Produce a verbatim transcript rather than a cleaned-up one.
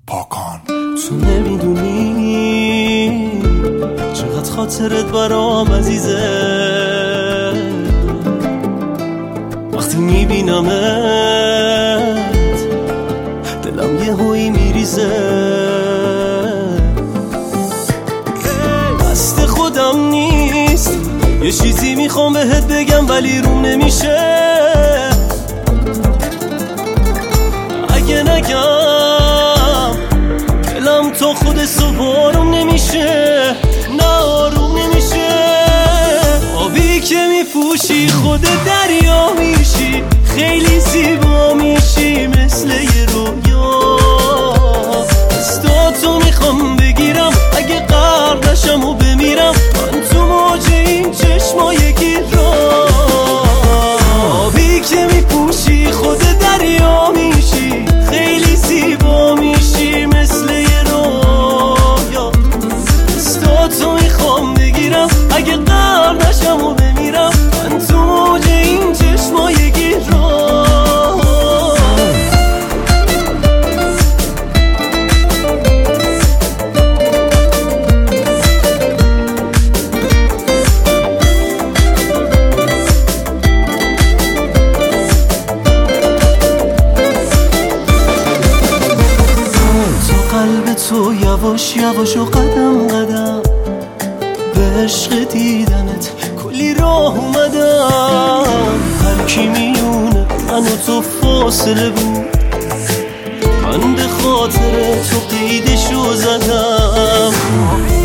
پاکان. تو نمیدونی چقدر خاطرت برام عزیزه، وقتی میبینمت دلم یه هوی میریزه. دست خودم نیست، یه چیزی میخوام بهت بگم ولی روم نمیشه. اگه نگم دلم تو خود سوارم نمیشه، نه آروم نمیشه. آبی که میپوشی خود دریا میشی، خیلی زیبا میشی مثل یه رویا. دستاتو میخوام بگیرم، اگه غرق نشم و بمیرم من تو موج این چشمای گیرا. آبی که میپوشی خود دریا میشی، خیلی زیبا میشی مثل یه رویا. دستاتو میخوام بگیرم، اگه غرق نشم و بمیرم من تو موج این چشمای گیرا. قلب تو یواش یواش و قدم قدم به عشق دیدنت کلی راه اومدم. هر کی میونه من و تو فاصله بود، من به خاطر تو قیدشو زدم.